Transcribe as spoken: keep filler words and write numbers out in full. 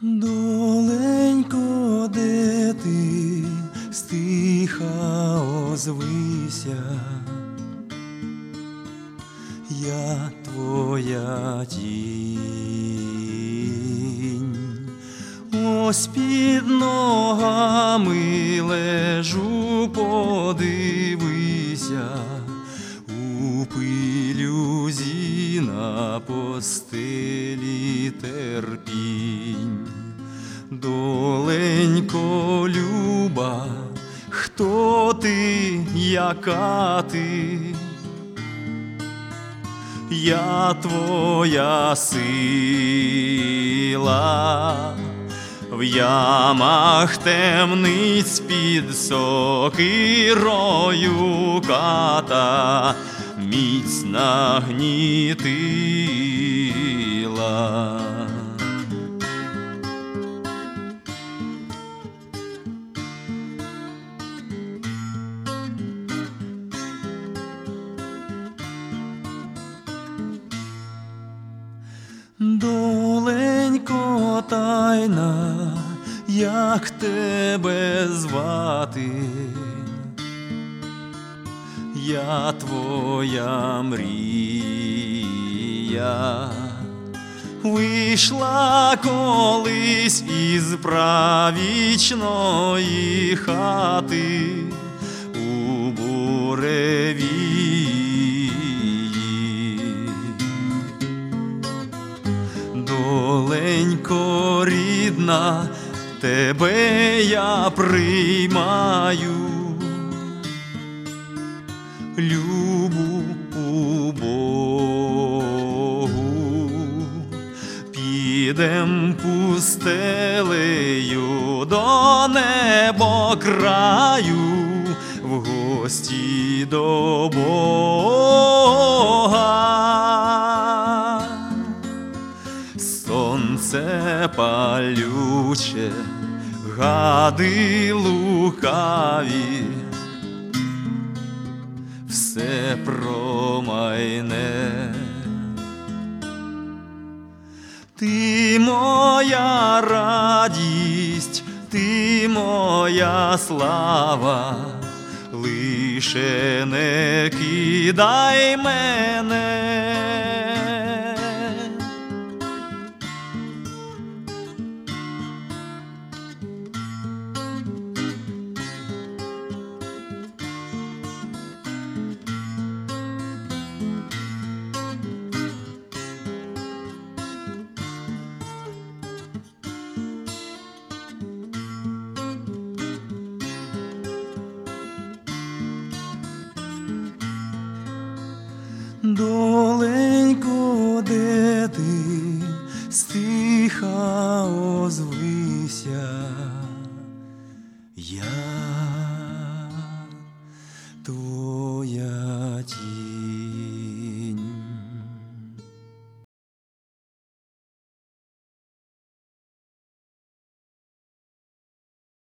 Доленько, де ти, стиха озвися, я твоя тінь, ось під ногами лежу, подивися, у пилюзі на постелі терпінь. Доленько люба, хто ти, яка ти? Я твоя сила, в ямах темниць під сокирою ката міцно гнітила. Доленько тайна, як тебе звати? Я твоя мрія, вийшла колись із правічної хати у буревії. Доленько рідна, тебе я приймаю, любу у Богу, підем пустелею до небокраю, в гості до Бога. Сонце палюче, гади лукаві, все промайне. Ти моя радість, ти моя слава, лише не кидай мене. Доленько, де ти, стиха озвися, я твоя.